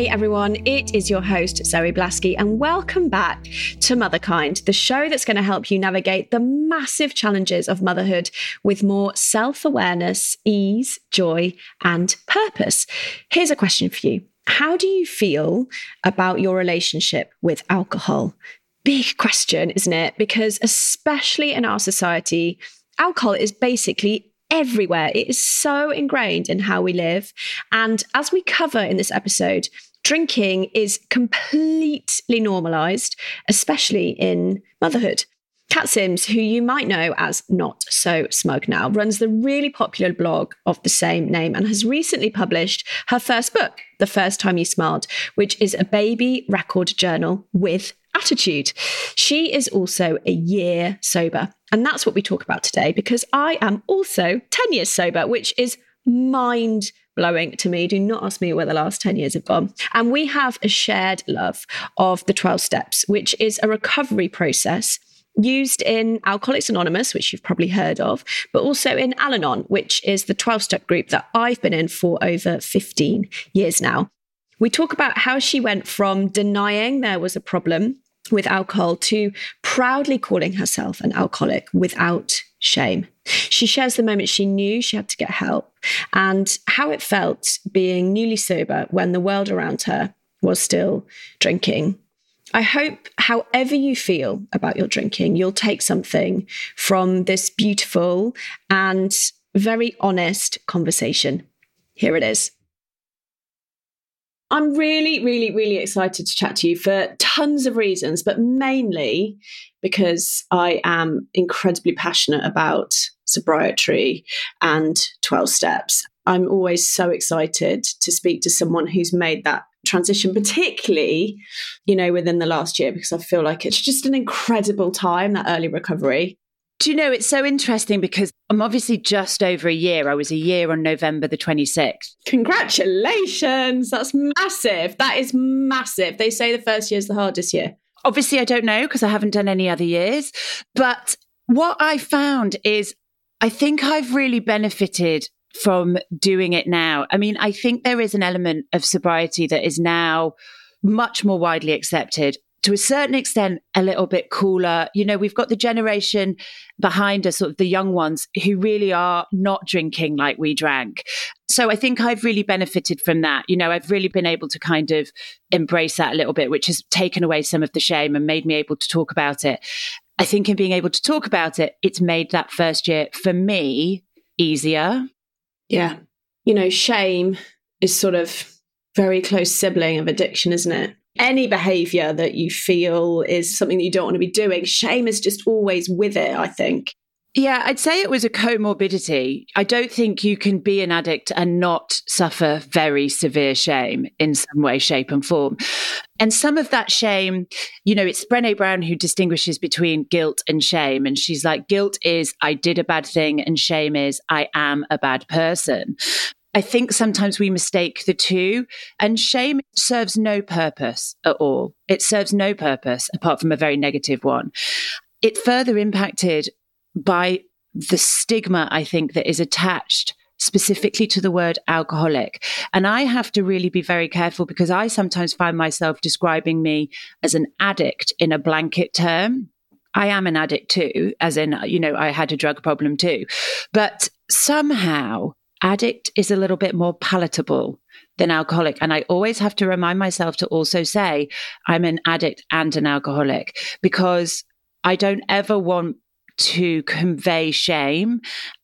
Hey everyone, it is your host Zoe Blaskey and welcome back to Motherkind, the show that's going to help you navigate the massive challenges of motherhood with more self-awareness, ease, joy and purpose. Here's a question for you. How do you feel about your relationship with alcohol? Big question, isn't it? Because especially in our society, alcohol is basically everywhere. It is so ingrained in how we live. And as we cover in this episode, drinking is completely normalized, especially in motherhood. Kat Sims, who you might know as Not So Smug Now, runs the really popular blog of the same name and has recently published her first book, The First Time You Smiled, which is a baby record journal with attitude. She is also a year sober. And that's what we talk about today, because I am also 10 years sober, which is mind-blowing to me. Do not ask me where the last 10 years have gone. And we have a shared love of the 12 steps, which is a recovery process used in Alcoholics Anonymous, which you've probably heard of, but also in Al-Anon, which is the 12-step group that I've been in for over 15 years now. We talk about how she went from denying there was a problem with alcohol to proudly calling herself an alcoholic without shame. She shares the moment she knew she had to get help and how it felt being newly sober when the world around her was still drinking. I hope however you feel about your drinking, you'll take something from this beautiful and very honest conversation. Here it is. I'm really, really, really excited to chat to you for tons of reasons, but mainly because I am incredibly passionate about sobriety and 12 steps. I'm always so excited to speak to someone who's made that transition, particularly, within the last year, because I feel like it's just an incredible time, that early recovery. Do you know, it's so interesting because I'm obviously just over a year. I was a year on November the 26th. Congratulations. That's massive. That is massive. They say the first year is the hardest year. Obviously, I don't know because I haven't done any other years. But what I found is I think I've really benefited from doing it now. I mean, I think there is an element of sobriety that is now much more widely accepted. To a certain extent, a little bit cooler. We've got the generation behind us, sort of the young ones who really are not drinking like we drank. So I think I've really benefited from that. I've really been able to kind of embrace that a little bit, which has taken away some of the shame and made me able to talk about it. I think in being able to talk about it, it's made that first year for me easier. Yeah. Shame is sort of very close sibling of addiction, isn't it? Any behavior that you feel is something that you don't want to be doing, shame is just always with it, I think. Yeah, I'd say it was a comorbidity. I don't think you can be an addict and not suffer very severe shame in some way, shape and form. And some of that shame, it's Brené Brown who distinguishes between guilt and shame. And she's like, guilt is I did a bad thing and shame is I am a bad person. I think sometimes we mistake the two, and shame serves no purpose at all. It serves no purpose apart from a very negative one. It's further impacted by the stigma, I think, that is attached specifically to the word alcoholic. And I have to really be very careful because I sometimes find myself describing me as an addict in a blanket term. I am an addict too, as in, I had a drug problem too. But somehow addict is a little bit more palatable than alcoholic. And I always have to remind myself to also say I'm an addict and an alcoholic, because I don't ever want to convey shame.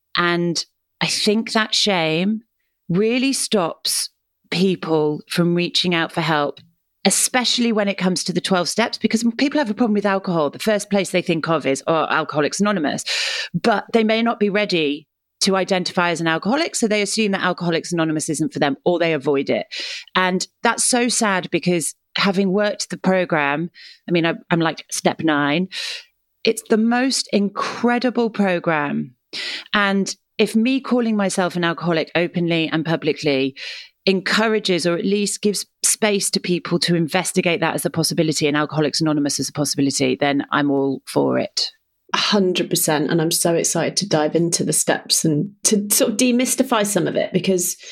And I think that shame really stops people from reaching out for help, especially when it comes to the 12 steps, because people have a problem with alcohol. The first place they think of is Alcoholics Anonymous, but they may not be ready to identify as an alcoholic. So they assume that Alcoholics Anonymous isn't for them, or they avoid it. And that's so sad because having worked the program, I'm like step 9, it's the most incredible program. And if me calling myself an alcoholic openly and publicly encourages or at least gives space to people to investigate that as a possibility and Alcoholics Anonymous as a possibility, then I'm all for it. 100%. And I'm so excited to dive into the steps and to sort of demystify some of it, because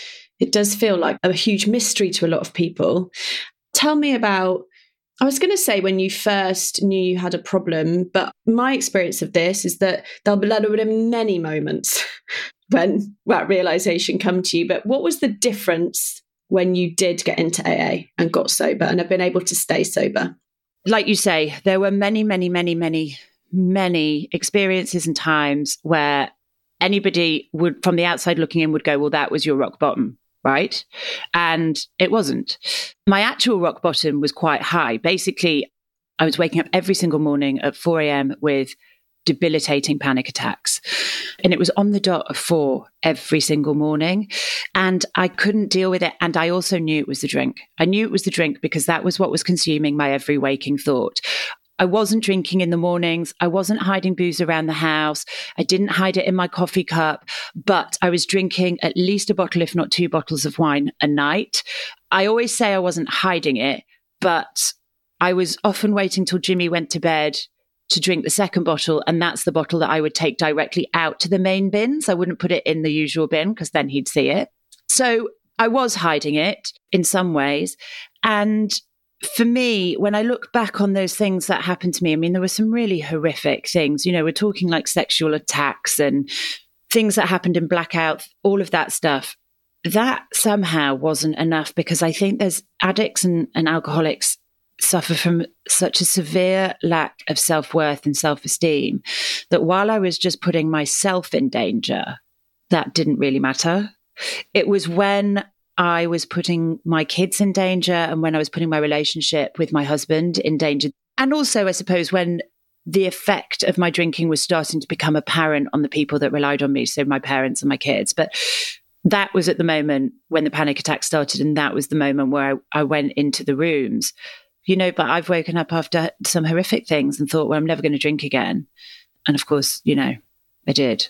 It does feel like a huge mystery to a lot of people. Tell me about, I was going to say when you first knew you had a problem, but my experience of this is that there would have been many moments when that realization come to you. But what was the difference when you did get into AA and got sober and have been able to stay sober? Like you say, there were many, many, many, many, many experiences and times where anybody would, from the outside looking in, would go, well, that was your rock bottom, right? And it wasn't. My actual rock bottom was quite high. Basically, I was waking up every single morning at 4 a.m. with debilitating panic attacks. And it was on the dot of 4 every single morning. And I couldn't deal with it. And I also knew it was the drink. I knew it was the drink because that was what was consuming my every waking thought. I wasn't drinking in the mornings. I wasn't hiding booze around the house. I didn't hide it in my coffee cup, but I was drinking at least a bottle, if not 2 bottles of wine a night. I always say I wasn't hiding it, but I was often waiting till Jimmy went to bed to drink the second bottle. And that's the bottle that I would take directly out to the main bins. I wouldn't put it in the usual bin because then he'd see it. So I was hiding it in some ways. And for me, when I look back on those things that happened to me, I mean, there were some really horrific things. You know, we're talking like sexual attacks and things that happened in blackout, all of that stuff. That somehow wasn't enough because I think there's addicts and alcoholics suffer from such a severe lack of self-worth and self-esteem that while I was just putting myself in danger, that didn't really matter. It was when I was putting my kids in danger and when I was putting my relationship with my husband in danger. And also, I suppose, when the effect of my drinking was starting to become apparent on the people that relied on me, so my parents and my kids. But that was at the moment when the panic attack started. And that was the moment where I went into the rooms, you know, but I've woken up after some horrific things and thought, well, I'm never going to drink again. And of course, you know, I did.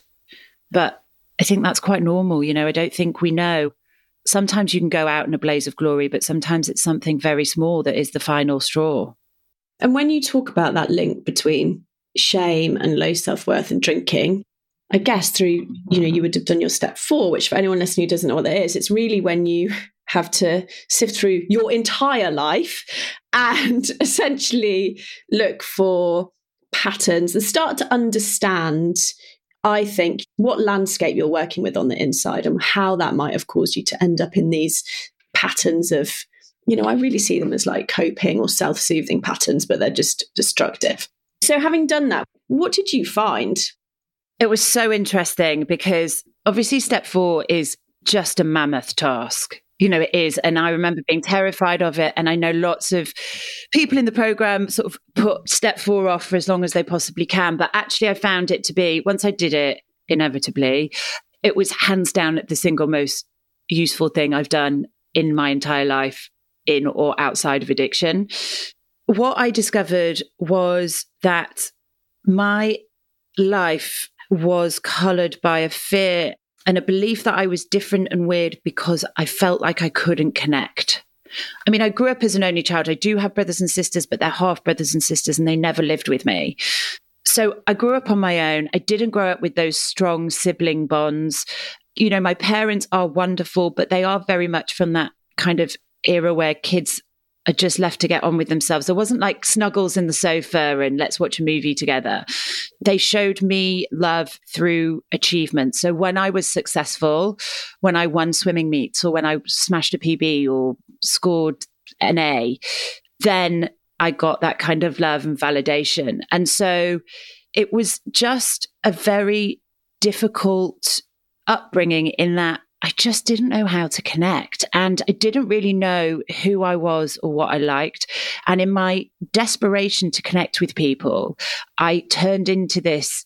But I think that's quite normal. You know, I don't think we know. Sometimes you can go out in a blaze of glory, but sometimes it's something very small that is the final straw. And when you talk about that link between shame and low self-worth and drinking, I guess through, you know, you would have done your step 4, which for anyone listening who doesn't know what that is, it's really when you have to sift through your entire life and essentially look for patterns and start to understand, I think, what landscape you're working with on the inside and how that might have caused you to end up in these patterns of, you know, I really see them as like coping or self-soothing patterns, but they're just destructive. So having done that, what did you find? It was so interesting because obviously step 4 is just a mammoth task. You know, it is. And I remember being terrified of it. And I know lots of people in the program sort of put step 4 off for as long as they possibly can. But actually, I found it to be, once I did it, inevitably, it was hands down the single most useful thing I've done in my entire life, in or outside of addiction. What I discovered was that my life was coloured by a fear and a belief that I was different and weird because I felt like I couldn't connect. I mean, I grew up as an only child. I do have brothers and sisters, but they're half brothers and sisters and they never lived with me. So I grew up on my own. I didn't grow up with those strong sibling bonds. You know, my parents are wonderful, but they are very much from that kind of era where kids are just left to get on with themselves. There wasn't like snuggles in the sofa and let's watch a movie together. They showed me love through achievement. So when I was successful, when I won swimming meets or when I smashed a PB or scored an A, then I got that kind of love and validation. And so it was just a very difficult upbringing in that I just didn't know how to connect and I didn't really know who I was or what I liked. And in my desperation to connect with people, I turned into this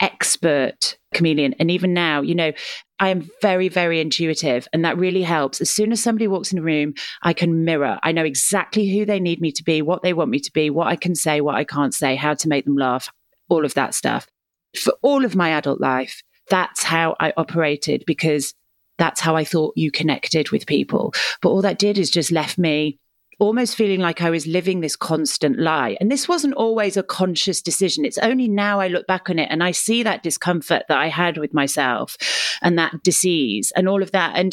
expert chameleon. And even now, you know, I am very, very intuitive and that really helps. As soon as somebody walks in a room, I can mirror. I know exactly who they need me to be, what they want me to be, what I can say, what I can't say, how to make them laugh, all of that stuff. For all of my adult life, that's how I operated because that's how I thought you connected with people. But all that did is just left me almost feeling like I was living this constant lie. And this wasn't always a conscious decision. It's only now I look back on it and I see that discomfort that I had with myself and that disease and all of that. And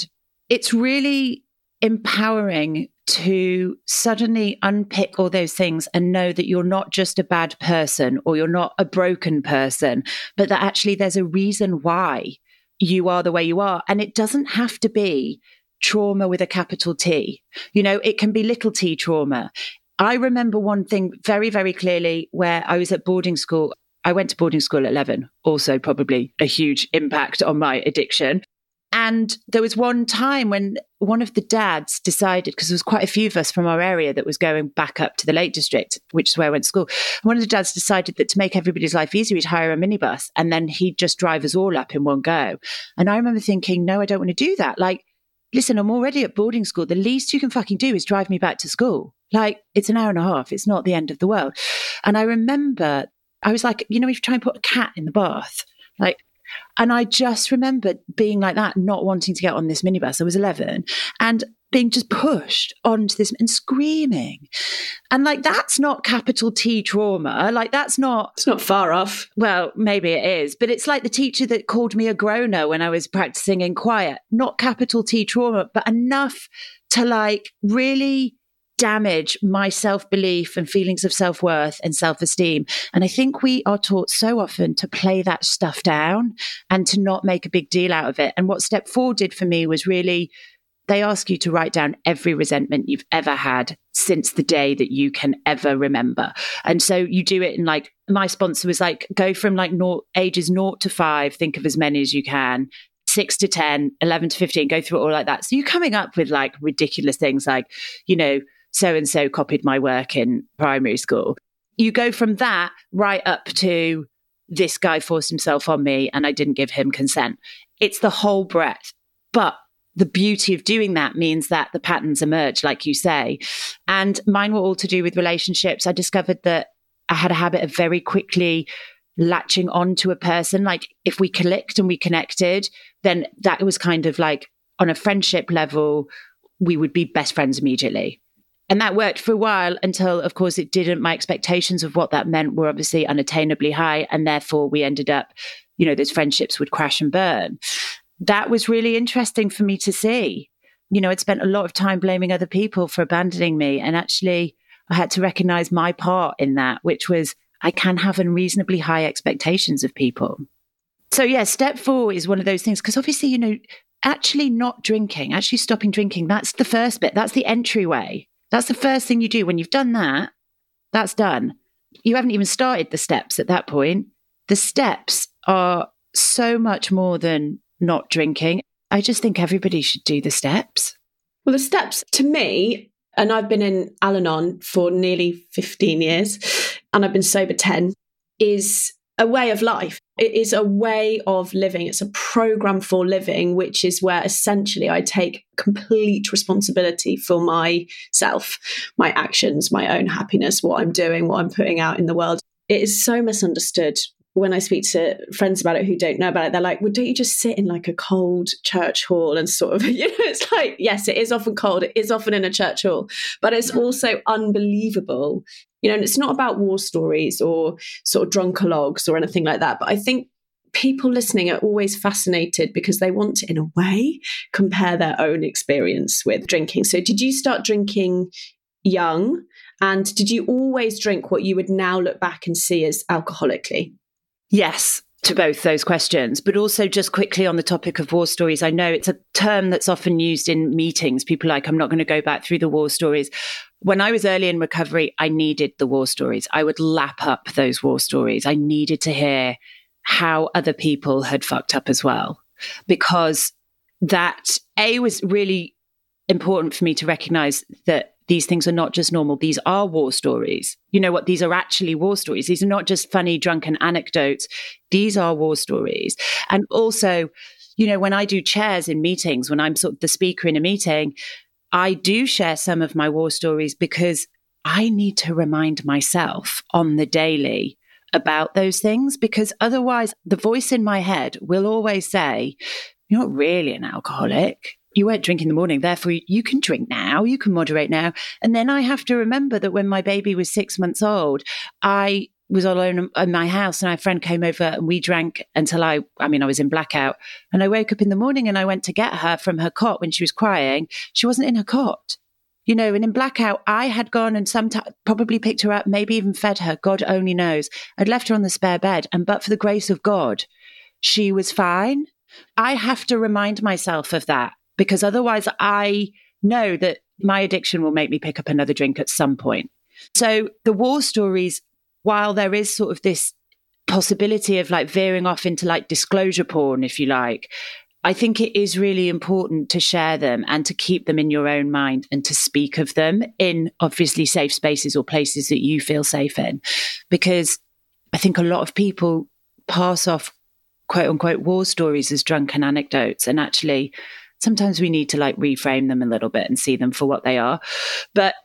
it's really empowering to suddenly unpick all those things and know that you're not just a bad person or you're not a broken person, but that actually there's a reason why you are the way you are. And it doesn't have to be trauma with a capital T. It can be little t trauma. I remember one thing very, very clearly where I was at boarding school. I went to boarding school at 11, also probably a huge impact on my addiction. And there was one time when one of the dads decided, because there was quite a few of us from our area that was going back up to the Lake District, which is where I went to school. One of the dads decided that to make everybody's life easier, he'd hire a minibus and then he'd just drive us all up in one go. And I remember thinking, no, I don't want to do that. Like, listen, I'm already at boarding school. The least you can fucking do is drive me back to school. Like, it's an hour and a half. It's not the end of the world. And I remember, I was like, if you try and put a cat in the bath, and I just remember being like that, not wanting to get on this minibus. I was 11 and being just pushed onto this and screaming. And that's not capital T trauma. It's not far off. Well, maybe it is, but it's like the teacher that called me a groaner when I was practicing in choir, not capital T trauma, but enough to really damage my self-belief and feelings of self-worth and self-esteem. And I think we are taught so often to play that stuff down and to not make a big deal out of it. And what Step 4 did for me was really, they ask you to write down every resentment you've ever had since the day that you can ever remember. And so you do it in my sponsor was go from ages 0 to 5, think of as many as you can, 6 to 10, 11 to 15, go through it all like that. So you're coming up with ridiculous things so-and-so copied my work in primary school. You go from that right up to this guy forced himself on me and I didn't give him consent. It's the whole breadth. But the beauty of doing that means that the patterns emerge, like you say. And mine were all to do with relationships. I discovered that I had a habit of very quickly latching on to a person. If we clicked and we connected, then that was kind of on a friendship level, we would be best friends immediately. And that worked for a while until, of course, it didn't. My expectations of what that meant were obviously unattainably high. And therefore, we ended up, those friendships would crash and burn. That was really interesting for me to see. I'd spent a lot of time blaming other people for abandoning me. And actually, I had to recognize my part in that, which was I can have unreasonably high expectations of people. So, yeah, Step 4 is one of those things, because obviously, actually not drinking, actually stopping drinking, that's the first bit. That's the entryway. That's the first thing you do. When you've done that, that's done. You haven't even started the steps at that point. The steps are so much more than not drinking. I just think everybody should do the steps. Well, the steps to me, and I've been in Al-Anon for nearly 15 years, and I've been sober 10, is a way of life. It is a way of living. It's a program for living, which is where essentially I take complete responsibility for myself, my actions, my own happiness, what I'm doing, what I'm putting out in the world. It is so misunderstood. When I speak to friends about it who don't know about it, they're like, well, don't you just sit in a cold church hall and sort of, it's yes, it is often cold. It is often in a church hall, but it's also unbelievable. And it's not about war stories or sort of drunkalogs or anything like that. But I think people listening are always fascinated because they want to, in a way, compare their own experience with drinking. So did you start drinking young? And did you always drink what you would now look back and see as alcoholically? Yes, to both those questions, but also just quickly on the topic of war stories. I know it's a term that's often used in meetings. People are like, I'm not going to go back through the war stories. When I was early in recovery, I needed the war stories. I would lap up those war stories. I needed to hear how other people had fucked up as well, because that was really important for me to recognize that these things are not just normal. These are war stories. You know what? These are actually war stories. These are not just funny, drunken anecdotes. These are war stories. And also, when I do chairs in meetings, when I'm sort of the speaker in a meeting, I do share some of my war stories because I need to remind myself on the daily about those things, because otherwise the voice in my head will always say, you're not really an alcoholic. You weren't drinking in the morning, therefore you can drink now, you can moderate now. And then I have to remember that when my baby was 6 months old, I was alone in my house and my friend came over and we drank until I was in blackout. And I woke up in the morning and I went to get her from her cot when she was crying. She wasn't in her cot, and in blackout, I had gone and probably picked her up, maybe even fed her. God only knows. I'd left her on the spare bed. And but for the grace of God, she was fine. I have to remind myself of that because otherwise I know that my addiction will make me pick up another drink at some point. So the war stories, while there is sort of this possibility of like veering off into like disclosure porn, if you like, I think it is really important to share them and to keep them in your own mind and to speak of them in obviously safe spaces or places that you feel safe in. Because I think a lot of people pass off quote unquote war stories as drunken anecdotes. And actually, sometimes we need to like reframe them a little bit and see them for what they are. But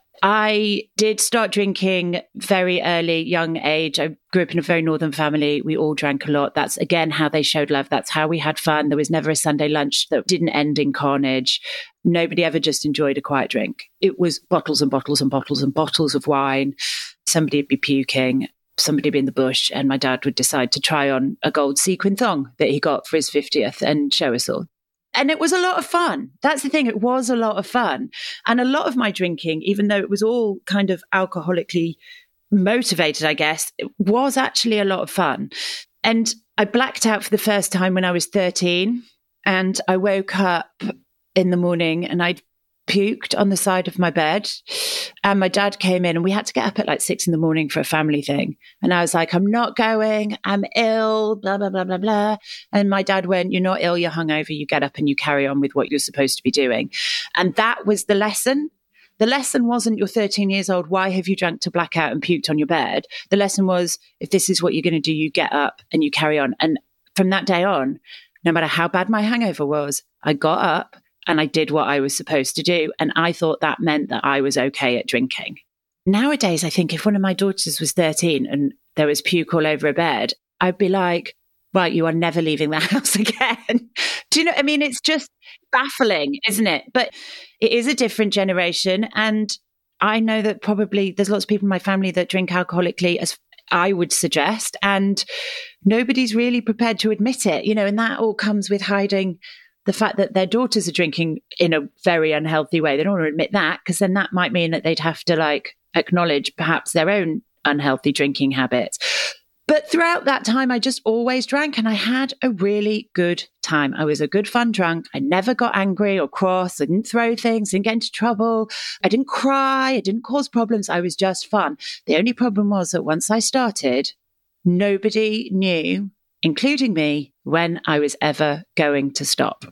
I did start drinking very early, young age. I grew up in a very northern family. We all drank a lot. That's, again, how they showed love. That's how we had fun. There was never a Sunday lunch that didn't end in carnage. Nobody ever just enjoyed a quiet drink. It was bottles and bottles and bottles and bottles of wine. Somebody would be puking, somebody would be in the bush, and my dad would decide to try on a gold sequin thong that he got for his 50th and show us all. And it was a lot of fun. That's the thing. It was a lot of fun. And a lot of my drinking, even though it was all kind of alcoholically motivated, I guess, it was actually a lot of fun. And I blacked out for the first time when I was 13. And I woke up in the morning and I'd puked on the side of my bed. And my dad came in and we had to get up at like 6 a.m. for a family thing. And I was like, I'm not going, I'm ill, blah, blah, blah, blah, blah. And my dad went, you're not ill, you're hungover, you get up and you carry on with what you're supposed to be doing. And that was the lesson. The lesson wasn't you're 13 years old, why have you drank to blackout and puked on your bed? The lesson was, if this is what you're going to do, you get up and you carry on. And from that day on, no matter how bad my hangover was, I got up and I did what I was supposed to do. And I thought that meant that I was okay at drinking. Nowadays, I think if one of my daughters was 13 and there was puke all over a bed, I'd be like, right, you are never leaving the house again. Do you know? I mean, it's just baffling, isn't it? But it is a different generation. And I know that probably there's lots of people in my family that drink alcoholically, as I would suggest, and nobody's really prepared to admit it, and that all comes with hiding the fact that their daughters are drinking in a very unhealthy way. They don't want to admit that because then that might mean that they'd have to like acknowledge perhaps their own unhealthy drinking habits. But throughout that time, I just always drank and I had a really good time. I was a good fun drunk. I never got angry or cross. I didn't throw things, didn't get into trouble. I didn't cry. I didn't cause problems. I was just fun. The only problem was that once I started, nobody knew, including me, when I was ever going to stop.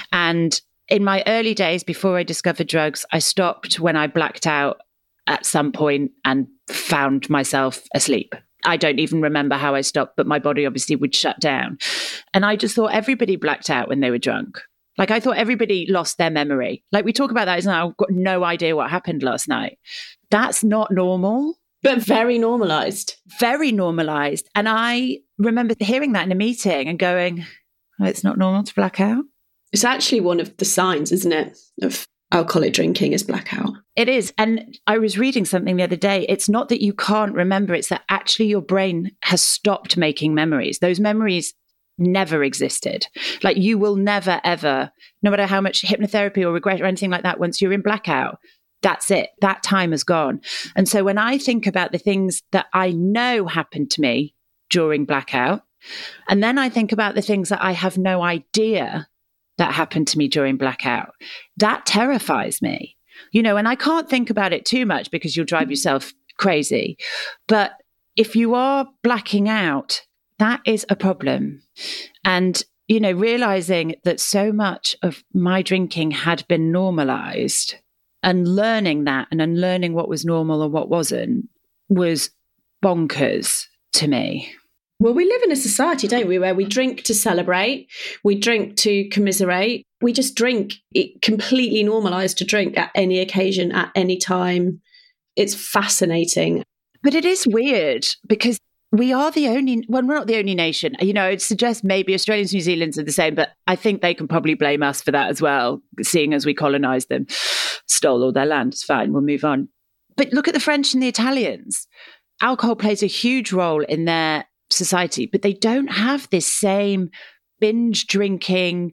And in my early days, before I discovered drugs, I stopped when I blacked out at some point and found myself asleep. I don't even remember how I stopped, but my body obviously would shut down. And I just thought everybody blacked out when they were drunk. Like I thought everybody lost their memory. Like we talk about that, isn't it? I've got no idea what happened last night. That's not normal. But very normalized. Very normalized. And I remember hearing that in a meeting and going, oh, it's not normal to black out. It's actually one of the signs, isn't it, of alcoholic drinking is blackout. It is. And I was reading something the other day. It's not that you can't remember. It's that actually your brain has stopped making memories. Those memories never existed. Like you will never, ever, no matter how much hypnotherapy or regret or anything like that, once you're in blackout, that's it. That time has gone. And so when I think about the things that I know happened to me during blackout, and then I think about the things that I have no idea that happened to me during blackout, that terrifies me, and I can't think about it too much because you'll drive yourself crazy. But if you are blacking out, that is a problem. And, realizing that so much of my drinking had been normalized and learning that and unlearning what was normal and what wasn't was bonkers to me. Well, we live in a society, don't we, where we drink to celebrate, we drink to commiserate, we just drink. It completely normalized to drink at any occasion, at any time. It's fascinating. But it is weird because we are we're not the only nation. I'd suggest maybe Australians, New Zealanders are the same, but I think they can probably blame us for that as well, seeing as we colonized them, stole all their land. It's fine, we'll move on. But look at the French and the Italians. alcohol plays a huge role in their society, but they don't have this same binge drinking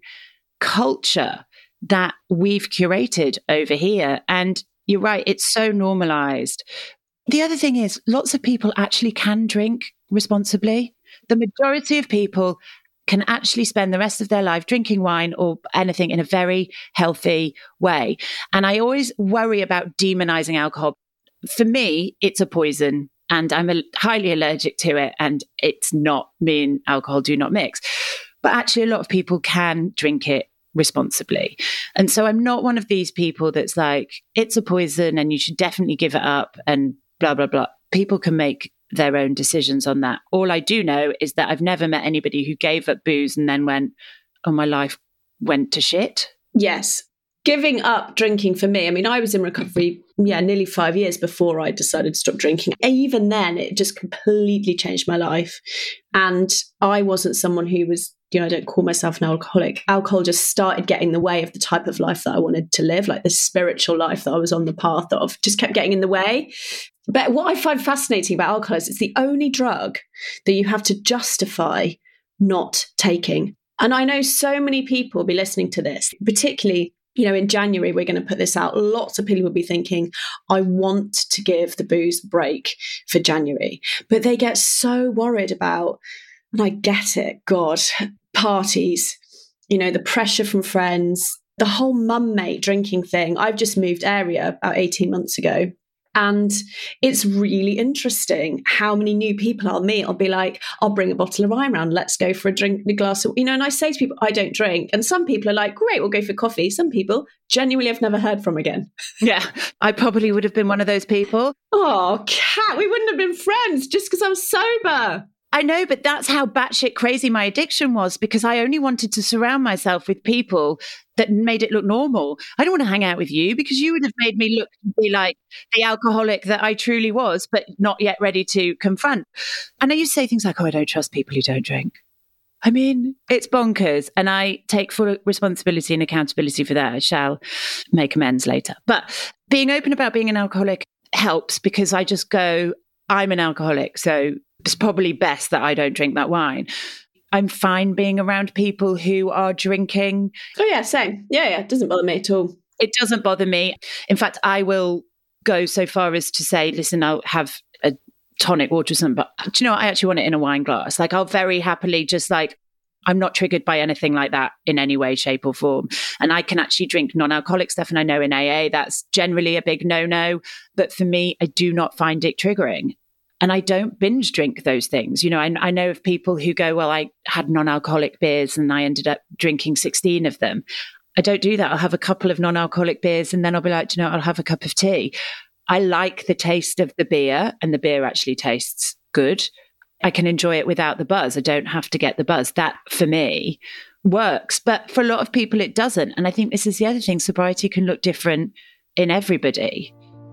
culture that we've curated over here. And you're right, it's so normalized. The other thing is, lots of people actually can drink responsibly. The majority of people can actually spend the rest of their life drinking wine or anything in a very healthy way. And I always worry about demonizing alcohol. For me, it's a poison and I'm highly allergic to it. And it's not, me and alcohol do not mix. But actually, a lot of people can drink it responsibly. And so I'm not one of these people that's like, it's a poison and you should definitely give it up and blah, blah, blah. People can make their own decisions on that. All I do know is that I've never met anybody who gave up booze and then went, oh, my life went to shit. Yes. Giving up drinking for me, I mean, I was in recovery, nearly 5 years before I decided to stop drinking. Even then, it just completely changed my life. And I wasn't someone who was, I don't call myself an alcoholic. Alcohol just started getting in the way of the type of life that I wanted to live, like the spiritual life that I was on the path of, just kept getting in the way. But what I find fascinating about alcohol is it's the only drug that you have to justify not taking. And I know so many people will be listening to this, particularly, in January, we're going to put this out. Lots of people will be thinking, I want to give the booze a break for January. But they get so worried about, and I get it, God, parties, the pressure from friends, the whole mum mate drinking thing. I've just moved area about 18 months ago. And it's really interesting how many new people I'll meet. I'll be like, I'll bring a bottle of wine round. Let's go for a glass of, and I say to people, I don't drink. And some people are like, great, we'll go for coffee. Some people genuinely I've never heard from again. Yeah, I probably would have been one of those people. Oh, Kat, we wouldn't have been friends just because I was sober. I know, but that's how batshit crazy my addiction was, because I only wanted to surround myself with people that made it look normal. I don't want to hang out with you because you would have made me look to be like the alcoholic that I truly was, but not yet ready to confront. And I used to say things like, oh, I don't trust people who don't drink. I mean, it's bonkers. And I take full responsibility and accountability for that. I shall make amends later. But being open about being an alcoholic helps, because I just go, I'm an alcoholic, so it's probably best that I don't drink that wine. I'm fine being around people who are drinking. Oh, yeah, same. Yeah, it doesn't bother me at all. It doesn't bother me. In fact, I will go so far as to say, listen, I'll have a tonic water or something, but do you know what? I actually want it in a wine glass. Like, I'll very happily just like, I'm not triggered by anything like that in any way, shape or form. And I can actually drink non-alcoholic stuff. And I know in AA, that's generally a big no-no. But for me, I do not find it triggering. And I don't binge drink those things. I know of people who go, well, I had non-alcoholic beers and I ended up drinking 16 of them. I don't do that. I'll have a couple of non-alcoholic beers and then I'll be like, I'll have a cup of tea. I like the taste of the beer, and the beer actually tastes good. I can enjoy it without the buzz. I don't have to get the buzz. That, for me, works. But for a lot of people, it doesn't. And I think this is the other thing. Sobriety can look different in everybody.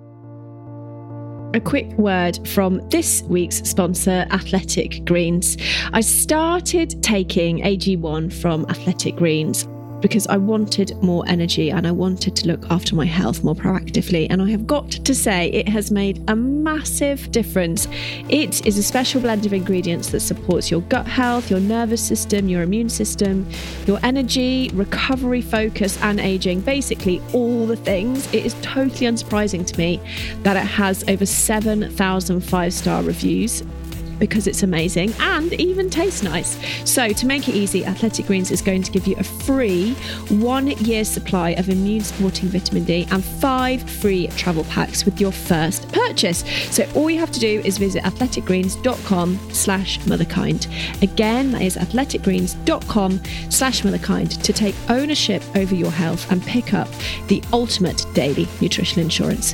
A quick word from this week's sponsor, Athletic Greens. I started taking AG1 from Athletic Greens because I wanted more energy and I wanted to look after my health more proactively. And I have got to say, it has made a massive difference. It is a special blend of ingredients that supports your gut health, your nervous system, your immune system, your energy, recovery, focus, and aging. Basically, all the things. It is totally unsurprising to me that it has over 7,000 5-star reviews, because it's amazing and even tastes nice. So to make it easy, Athletic Greens is going to give you a free 1-year supply of immune supporting vitamin D and 5 free travel packs with your first purchase. So all you have to do is visit athleticgreens.com/motherkind. Again, that is athleticgreens.com/motherkind to take ownership over your health and pick up the ultimate daily nutritional insurance.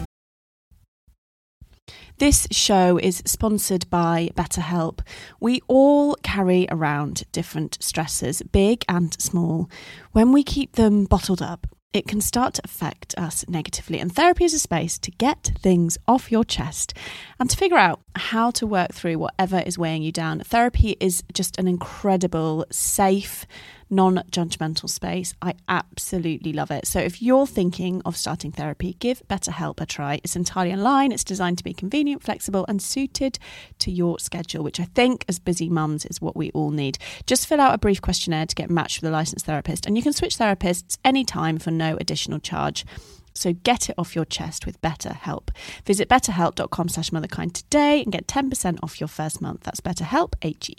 This show is sponsored by BetterHelp. We all carry around different stressors, big and small. When we keep them bottled up, it can start to affect us negatively. And therapy is a space to get things off your chest and to figure out how to work through whatever is weighing you down. Therapy is just an incredible, safe, non-judgmental space. I absolutely love it. So if you're thinking of starting therapy, give BetterHelp a try. It's entirely online. It's designed to be convenient, flexible and suited to your schedule, which I think as busy mums is what we all need. Just fill out a brief questionnaire to get matched with a licensed therapist, and you can switch therapists anytime for no additional charge. So get it off your chest with BetterHelp. Visit betterhelp.com/motherkind today and get 10% off your first month. That's BetterHelp,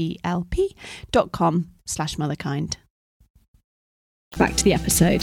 HELP.com/motherkind. Back to the episode.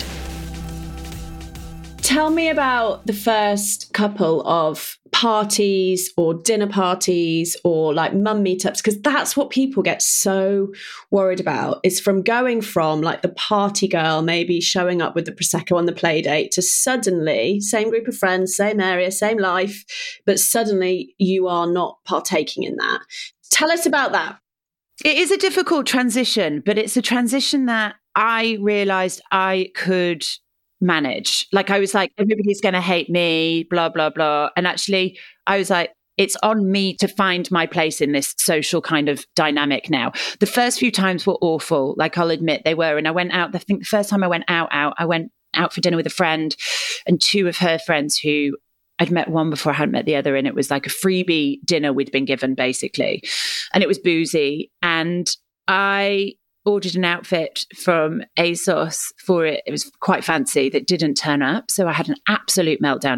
Tell me about the first couple of parties or dinner parties or like mum meetups, because that's what people get so worried about. It's from going from like the party girl, maybe showing up with the Prosecco on the play date, to suddenly, same group of friends, same area, same life, but suddenly you are not partaking in that. Tell us about that. It is a difficult transition, but it's a transition that I realised I could manage. Like I was like, everybody's going to hate me, blah, blah, blah. And actually I was like, it's on me to find my place in this social kind of dynamic now. The first few times were awful. Like I'll admit they were. And I went out, I think the first time I went out, I went out for dinner with a friend and two of her friends who I'd met one before I hadn't met the other. And it was like a freebie dinner we'd been given basically. And it was boozy. And I ordered an outfit from ASOS for it. It was quite fancy that didn't turn up. So I had an absolute meltdown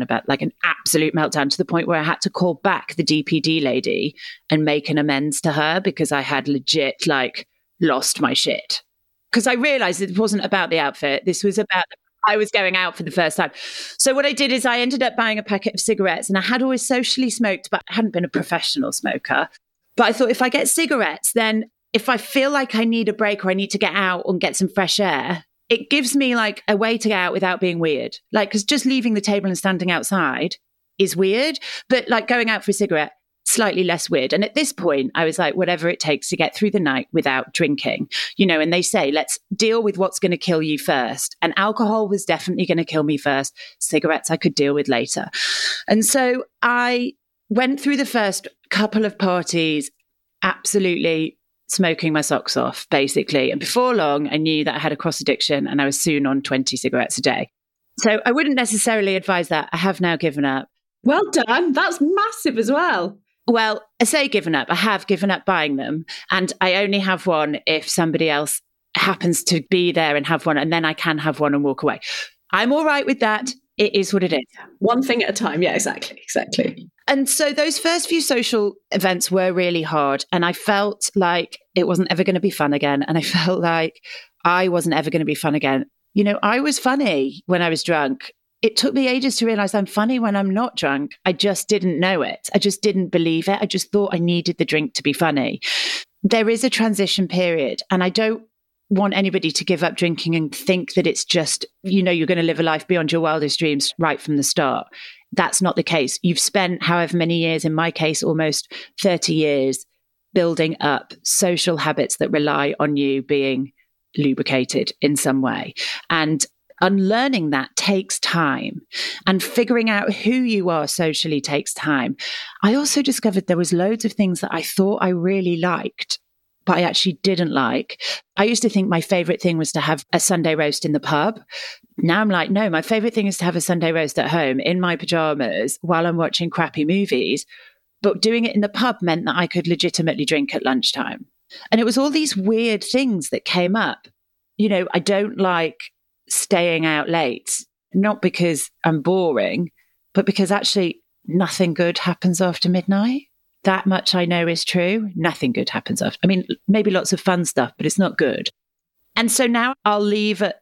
to the point where I had to call back the DPD lady and make an amends to her because I had legit like lost my shit. Because I realized it wasn't about the outfit. This was about I was going out for the first time. So what I did is I ended up buying a packet of cigarettes, and I had always socially smoked, but I hadn't been a professional smoker. But I thought if I get cigarettes, then if I feel like I need a break or I need to get out and get some fresh air, it gives me like a way to get out without being weird. Like, because just leaving the table and standing outside is weird, but like going out for a cigarette, slightly less weird. And at this point, I was like, whatever it takes to get through the night without drinking, you know, and they say, let's deal with what's going to kill you first. And alcohol was definitely going to kill me first. Cigarettes I could deal with later. And so I went through the first couple of parties, absolutely smoking my socks off, basically. And before long, I knew that I had a cross addiction and I was soon on 20 cigarettes a day. So I wouldn't necessarily advise that. I have now given up. Well done. That's massive as well. Well, I say given up. I have given up buying them. And I only have one if somebody else happens to be there and have one. And then I can have one and walk away. I'm all right with that. It is what it is. One thing at a time. Yeah, exactly. And so those first few social events were really hard. And I felt like it wasn't ever going to be fun again. And I felt like I wasn't ever going to be fun again. You know, I was funny when I was drunk. It took me ages to realize I'm funny when I'm not drunk. I just didn't know it. I just didn't believe it. I just thought I needed the drink to be funny. There is a transition period, and I don't want anybody to give up drinking and think that it's just, you know, you're going to live a life beyond your wildest dreams right from the start. That's not the case. You've spent however many years, in my case, almost 30 years, building up social habits that rely on you being lubricated in some way. And unlearning that takes time, and figuring out who you are socially takes time. I also discovered there was loads of things that I thought I really liked, but I actually didn't like. I used to think my favorite thing was to have a Sunday roast in the pub. Now I'm like, no, my favorite thing is to have a Sunday roast at home in my pajamas while I'm watching crappy movies. But doing it in the pub meant that I could legitimately drink at lunchtime. And it was all these weird things that came up. You know, I don't like staying out late, not because I'm boring, but because actually nothing good happens after midnight. That much I know is true. Nothing good happens after. I mean, maybe lots of fun stuff, but it's not good. And so now I'll leave at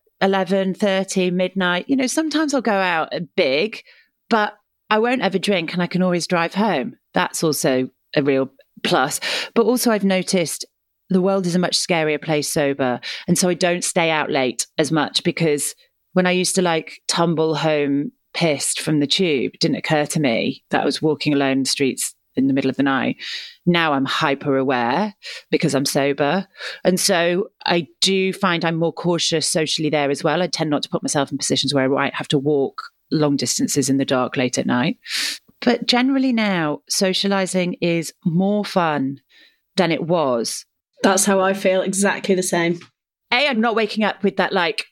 11:30, midnight. You know, sometimes I'll go out big, but I won't ever drink and I can always drive home. That's also a real plus. But also I've noticed the world is a much scarier place sober. And so I don't stay out late as much, because when I used to like tumble home pissed from the tube, it didn't occur to me that I was walking alone in the streets in the middle of the night. Now I'm hyper aware because I'm sober. And so I do find I'm more cautious socially there as well. I tend not to put myself in positions where I might have to walk long distances in the dark late at night. But generally now, socializing is more fun than it was. That's how I feel. Exactly the same. I'm not waking up with that like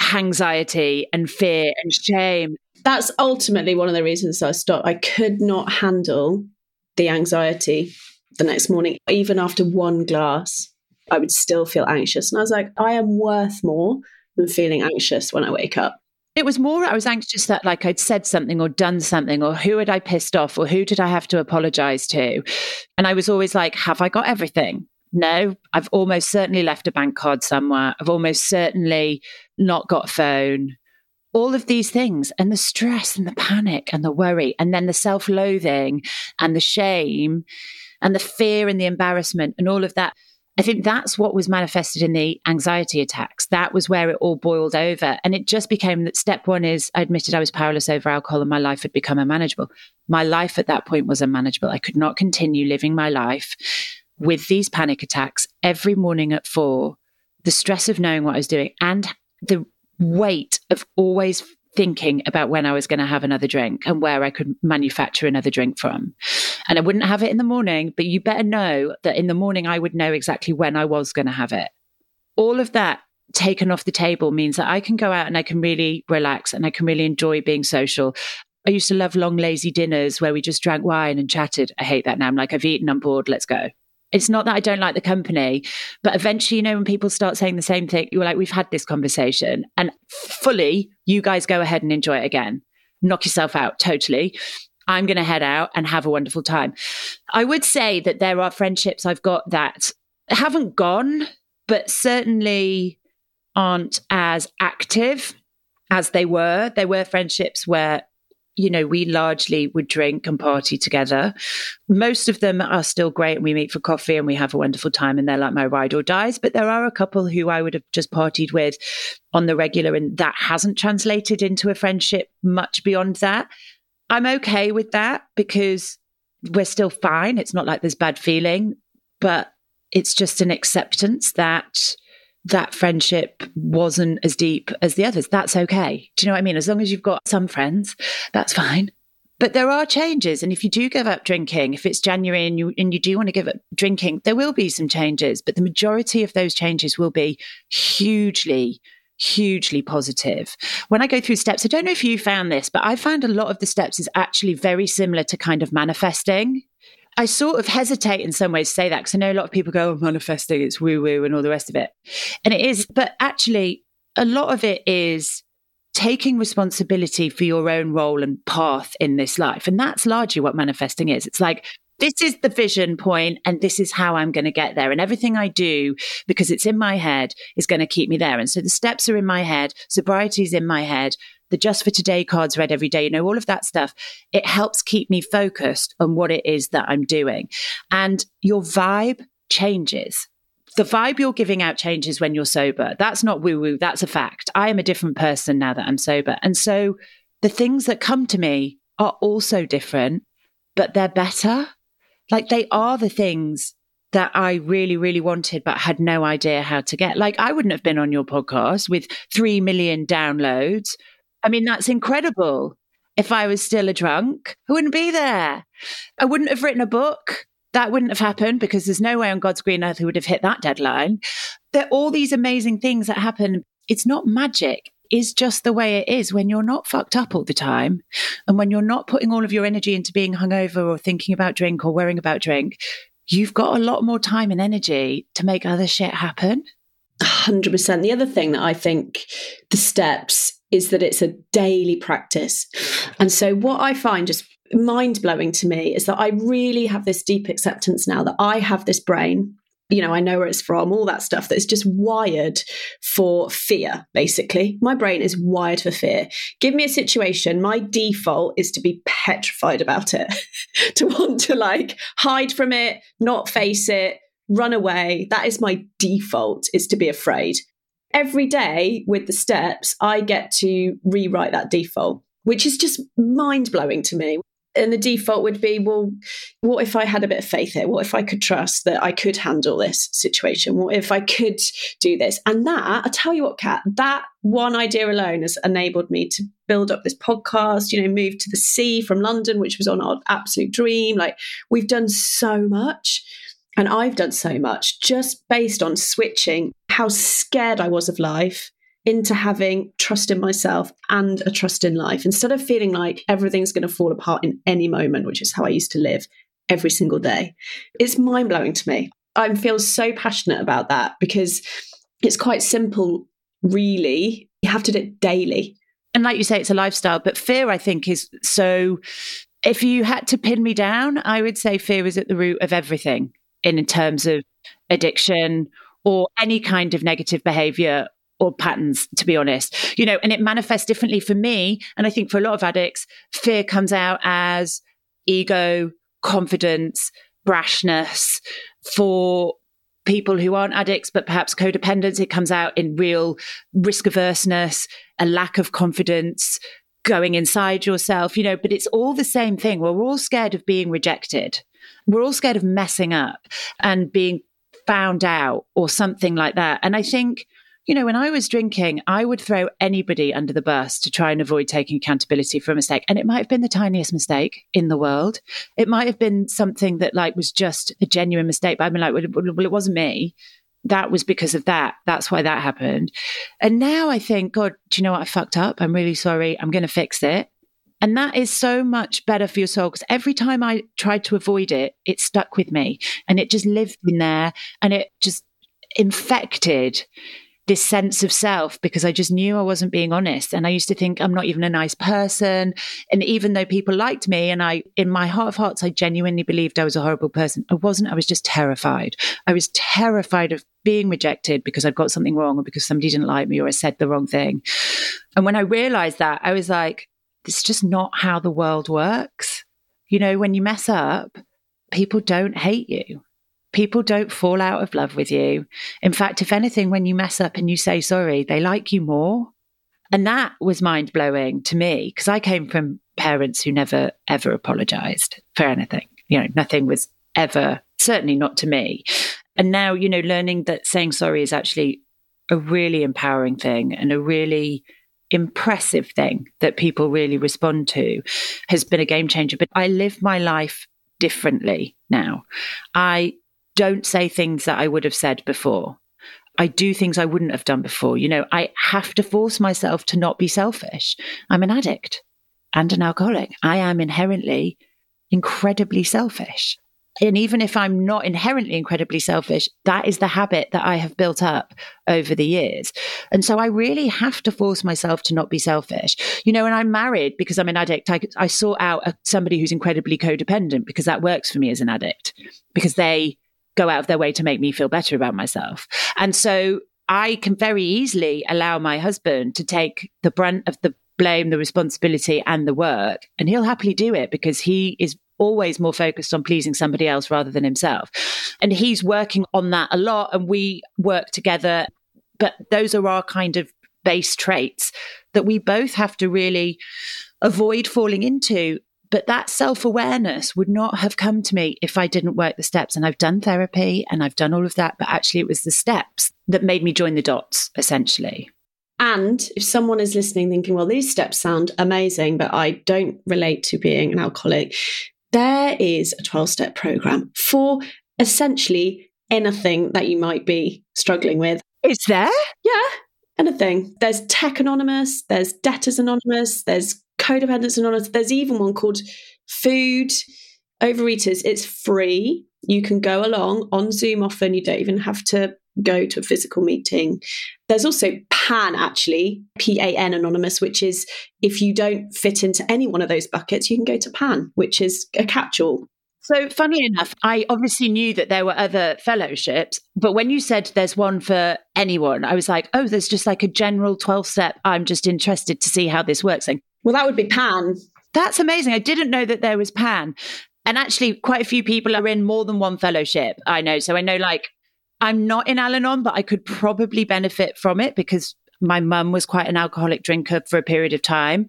anxiety and fear and shame. That's ultimately one of the reasons I stopped. I could not handle the anxiety the next morning. Even after one glass, I would still feel anxious. And I was like, I am worth more than feeling anxious when I wake up. It was more, I was anxious that like I'd said something or done something, or who had I pissed off, or who did I have to apologize to? And I was always like, have I got everything? No, I've almost certainly left a bank card somewhere. I've almost certainly not got a phone. All of these things, and the stress and the panic and the worry, and then the self-loathing and the shame and the fear and the embarrassment and all of that. I think that's what was manifested in the anxiety attacks. That was where it all boiled over. And it just became that step one is I admitted I was powerless over alcohol and my life had become unmanageable. My life at that point was unmanageable. I could not continue living my life with these panic attacks every morning at 4, the stress of knowing what I was doing and the weight of always thinking about when I was going to have another drink and where I could manufacture another drink from. And I wouldn't have it in the morning, but you better know that in the morning I would know exactly when I was going to have it. All of that taken off the table means that I can go out and I can really relax and I can really enjoy being social. I used to love long, lazy dinners where we just drank wine and chatted. I hate that now. I'm like, I've eaten, I'm bored, let's go. It's not that I don't like the company, but eventually, you know, when people start saying the same thing, you're like, we've had this conversation and fully, you guys go ahead and enjoy it again. Knock yourself out, totally. I'm going to head out and have a wonderful time. I would say that there are friendships I've got that haven't gone, but certainly aren't as active as they were. There were friendships where, you know, we largely would drink and party together. Most of them are still great and we meet for coffee and we have a wonderful time and they're like my ride or dies. But there are a couple who I would have just partied with on the regular and that hasn't translated into a friendship much beyond that. I'm okay with that because we're still fine. It's not like there's bad feeling, but it's just an acceptance that that friendship wasn't as deep as the others. That's okay. Do you know what I mean? As long as you've got some friends, that's fine. But there are changes. And if you do give up drinking, if it's January and you do want to give up drinking, there will be some changes. But the majority of those changes will be hugely positive. When I go through steps, I don't know if you found this, but I found a lot of the steps is actually very similar to kind of manifesting. I sort of hesitate in some ways to say that because I know a lot of people go, oh, manifesting, it's woo-woo and all the rest of it. And it is, but actually a lot of it is taking responsibility for your own role and path in this life. And that's largely what manifesting is. It's like, this is the vision point and this is how I'm going to get there. And everything I do, because it's in my head, is going to keep me there. And so the steps are in my head, sobriety is in my head, the Just for Today cards read every day, you know, all of that stuff. It helps keep me focused on what it is that I'm doing. And your vibe changes. The vibe you're giving out changes when you're sober. That's not woo-woo, that's a fact. I am a different person now that I'm sober. And so the things that come to me are also different, but they're better. Like they are the things that I really, really wanted, but had no idea how to get. Like I wouldn't have been on your podcast with 3 million downloads. I mean, that's incredible. If I was still a drunk, I wouldn't be there. I wouldn't have written a book. That wouldn't have happened because there's no way on God's green earth who would have hit that deadline. There are all these amazing things that happen. It's not magic. It's just the way it is when you're not fucked up all the time. And when you're not putting all of your energy into being hungover or thinking about drink or worrying about drink, you've got a lot more time and energy to make other shit happen. 100%. The other thing that I think the steps is that it's a daily practice. And so what I find just mind-blowing to me is that I really have this deep acceptance now that I have this brain, you know, I know where it's from, all that stuff that's just wired for fear, basically. My brain is wired for fear. Give me a situation, my default is to be petrified about it, to want to like hide from it, not face it, run away. That is my default, is to be afraid. Every day with the steps, I get to rewrite that default, which is just mind-blowing to me. And the default would be, well, what if I had a bit of faith here? What if I could trust that I could handle this situation? What if I could do this? And that, I tell you what, Kat, that one idea alone has enabled me to build up this podcast, you know, move to the sea from London, which was on our absolute dream. Like, we've done so much. And I've done so much just based on switching how scared I was of life into having trust in myself and a trust in life, instead of feeling like everything's going to fall apart in any moment, which is how I used to live every single day. It's mind-blowing to me. I feel so passionate about that because it's quite simple, really. You have to do it daily. And like you say, it's a lifestyle. But fear, I think, is so... If you had to pin me down, I would say fear is at the root of everything in terms of addiction or any kind of negative behavior or patterns, to be honest. You know, and it manifests differently for me. And I think for a lot of addicts, fear comes out as ego, confidence, brashness. For people who aren't addicts, but perhaps codependents, it comes out in real risk averseness, a lack of confidence, going inside yourself, you know, but it's all the same thing. Well, we're all scared of being rejected. We're all scared of messing up and being found out or something like that. And I think, you know, when I was drinking, I would throw anybody under the bus to try and avoid taking accountability for a mistake. And it might have been the tiniest mistake in the world. It might have been something that like was just a genuine mistake. But I'd be like, well, it wasn't me. That was because of that. That's why that happened. And now I think, God, do you know what? I fucked up. I'm really sorry. I'm going to fix it. And that is so much better for your soul, because every time I tried to avoid it, it stuck with me and it just lived in there and it just infected this sense of self, because I just knew I wasn't being honest. And I used to think I'm not even a nice person. And even though people liked me, and I, in my heart of hearts, I genuinely believed I was a horrible person. I wasn't. I was just terrified. I was terrified of being rejected because I'd got something wrong or because somebody didn't like me or I said the wrong thing. And when I realized that, I was like, this is just not how the world works. You know, when you mess up, people don't hate you. People don't fall out of love with you. In fact, if anything, when you mess up and you say sorry, they like you more. And that was mind-blowing to me, because I came from parents who never, ever apologized for anything. You know, nothing was ever, certainly not to me. And now, you know, learning that saying sorry is actually a really empowering thing and a really impressive thing that people really respond to has been a game changer. But I live my life differently now. I don't say things that I would have said before. I do things I wouldn't have done before. You know, I have to force myself to not be selfish. I'm an addict and an alcoholic. I am inherently incredibly selfish. And even if I'm not inherently incredibly selfish, that is the habit that I have built up over the years. And so I really have to force myself to not be selfish. You know, when I'm married, because I'm an addict, I sort out somebody who's incredibly codependent, because that works for me as an addict, because they go out of their way to make me feel better about myself. And so I can very easily allow my husband to take the brunt of the blame, the responsibility and the work. And he'll happily do it because he is always more focused on pleasing somebody else rather than himself. And he's working on that a lot and we work together. But those are our kind of base traits that we both have to really avoid falling into. But that self-awareness would not have come to me if I didn't work the steps. And I've done therapy and I've done all of that. But actually, it was the steps that made me join the dots, essentially. And if someone is listening thinking, well, these steps sound amazing, but I don't relate to being an alcoholic, there is a 12-step program for essentially anything that you might be struggling with. Is there? Yeah, anything. There's Tech Anonymous, there's Debtors Anonymous, there's Codependence Anonymous. There's even one called Food Overeaters. It's free. You can go along on Zoom often. You don't even have to go to a physical meeting. There's also PAN, actually, PAN Anonymous, which is if you don't fit into any one of those buckets, you can go to PAN, which is a catch-all. So funny enough, I obviously knew that there were other fellowships, but when you said there's one for anyone, I was like, oh, there's just like a general 12-step. I'm just interested to see how this works. Well, that would be PAN. That's amazing. I didn't know that there was PAN. And actually, quite a few people are in more than one fellowship, I know. So I know, like, I'm not in Al-Anon, but I could probably benefit from it because my mum was quite an alcoholic drinker for a period of time.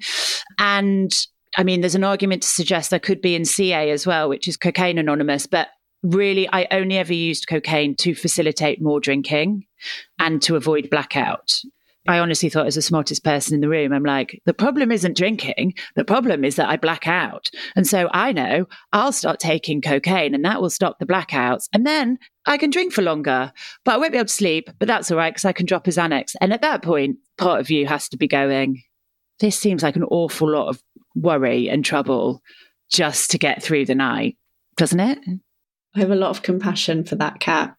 And I mean, there's an argument to suggest I could be in CA as well, which is Cocaine Anonymous. But really, I only ever used cocaine to facilitate more drinking and to avoid blackout. I honestly thought I was the smartest person in the room. I'm like, the problem isn't drinking. The problem is that I black out. And so I know I'll start taking cocaine and that will stop the blackouts. And then I can drink for longer, but I won't be able to sleep. But that's all right because I can drop a Xanax. And at that point, part of you has to be going, this seems like an awful lot of worry and trouble just to get through the night, doesn't it? I have a lot of compassion for that cat.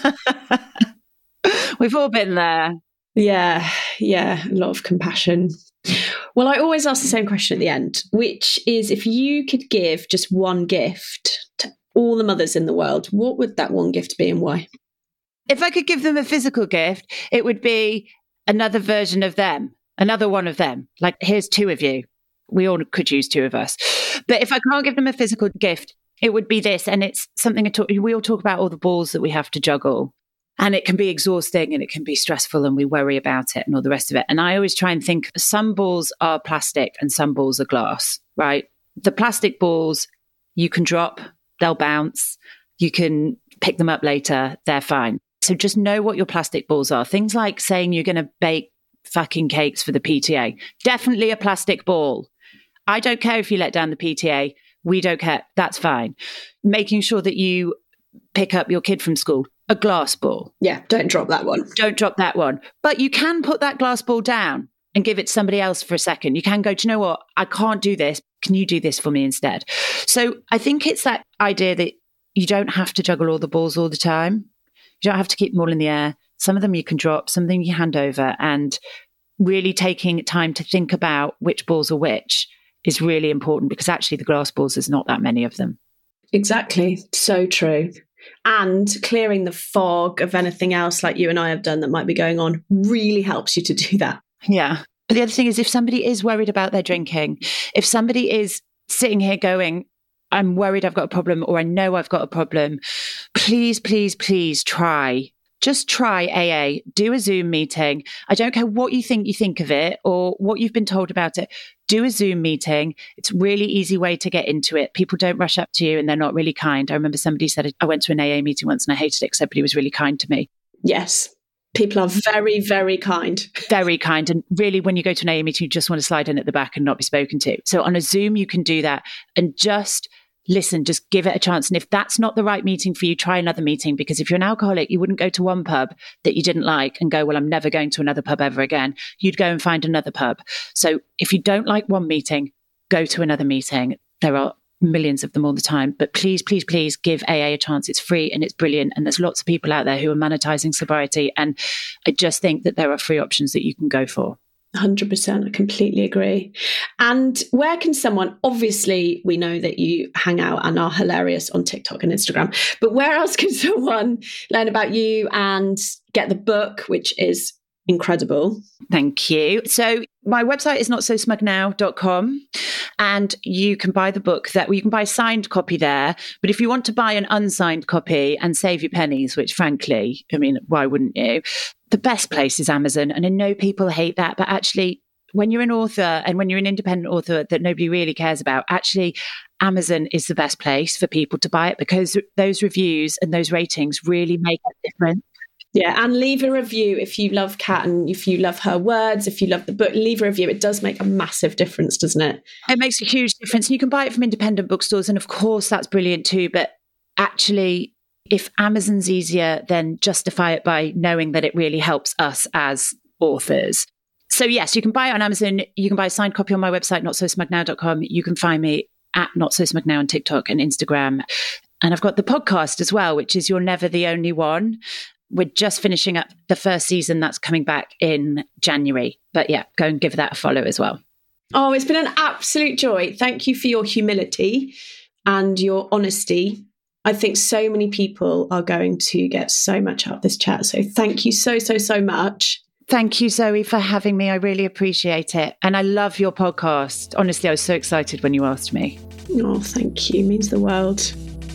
We've all been there. Yeah, a lot of compassion. Well, I always ask the same question at the end, which is if you could give just one gift to all the mothers in the world, what would that one gift be and why? If I could give them a physical gift, it would be another version of them, another one of them. Like, here's two of you. We all could use two of us. But if I can't give them a physical gift, it would be this. And it's something we all talk about all the balls that we have to juggle. And it can be exhausting and it can be stressful and we worry about it and all the rest of it. And I always try and think some balls are plastic and some balls are glass, right? The plastic balls, you can drop, they'll bounce. You can pick them up later. They're fine. So just know what your plastic balls are. Things like saying you're going to bake fucking cakes for the PTA. Definitely a plastic ball. I don't care if you let down the PTA. We don't care. That's fine. Making sure that you pick up your kid from school. A glass ball. Yeah, don't drop that one. Don't drop that one. But you can put that glass ball down and give it to somebody else for a second. You can go, do you know what? I can't do this. Can you do this for me instead? So I think it's that idea that you don't have to juggle all the balls all the time. You don't have to keep them all in the air. Some of them you can drop, some of them you hand over, and really taking time to think about which balls are which is really important because actually the glass balls, there's not that many of them. Exactly. So true. And clearing the fog of anything else like you and I have done that might be going on really helps you to do that. Yeah. But the other thing is if somebody is worried about their drinking, if somebody is sitting here going, I'm worried I've got a problem or I know I've got a problem, please, please, please try. Just try AA. Do a Zoom meeting. I don't care what you think of it or what you've been told about it. Do a Zoom meeting. It's a really easy way to get into it. People don't rush up to you and they're not really kind. I remember somebody said, I went to an AA meeting once and I hated it because everybody was really kind to me. Yes. People are very, very kind. Very kind. And really, when you go to an AA meeting, you just want to slide in at the back and not be spoken to. So on a Zoom, you can do that and just listen, just give it a chance. And if that's not the right meeting for you, try another meeting. Because if you're an alcoholic, you wouldn't go to one pub that you didn't like and go, well, I'm never going to another pub ever again. You'd go and find another pub. So if you don't like one meeting, go to another meeting. There are millions of them all the time. But please, please, please give AA a chance. It's free and it's brilliant. And there's lots of people out there who are monetizing sobriety. And I just think that there are free options that you can go for. 100%. I completely agree. And where can someone, obviously we know that you hang out and are hilarious on TikTok and Instagram, but where else can someone learn about you and get the book, which is incredible? Thank you. So my website is notsosmugnow.com and you can buy the book you can buy a signed copy there. But if you want to buy an unsigned copy and save your pennies, which frankly, I mean, why wouldn't you? The best place is Amazon. And I know people hate that, but actually when you're an author and when you're an independent author that nobody really cares about, actually Amazon is the best place for people to buy it because those reviews and those ratings really make a difference. Yeah, and leave a review if you love Kat and if you love her words, if you love the book, leave a review. It does make a massive difference, doesn't it? It makes a huge difference. And you can buy it from independent bookstores. And of course, that's brilliant too. But actually, if Amazon's easier, then justify it by knowing that it really helps us as authors. So yes, you can buy it on Amazon. You can buy a signed copy on my website, notsosmugnow.com. You can find me at notsosmugnow on TikTok and Instagram. And I've got the podcast as well, which is You're Never the Only One. We're just finishing up the first season that's coming back in January. But yeah, go and give that a follow as well. Oh, it's been an absolute joy. Thank you for your humility and your honesty. I think so many people are going to get so much out of this chat. So thank you so, so, so much. Thank you, Zoe, for having me. I really appreciate it. And I love your podcast. Honestly, I was so excited when you asked me. Oh, thank you. It means the world.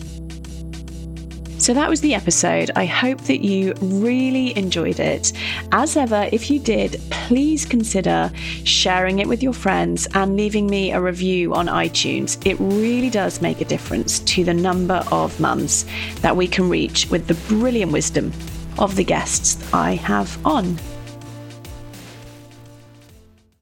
So that was the episode. I hope that you really enjoyed it. As ever, if you did, please consider sharing it with your friends and leaving me a review on iTunes. It really does make a difference to the number of mums that we can reach with the brilliant wisdom of the guests I have on.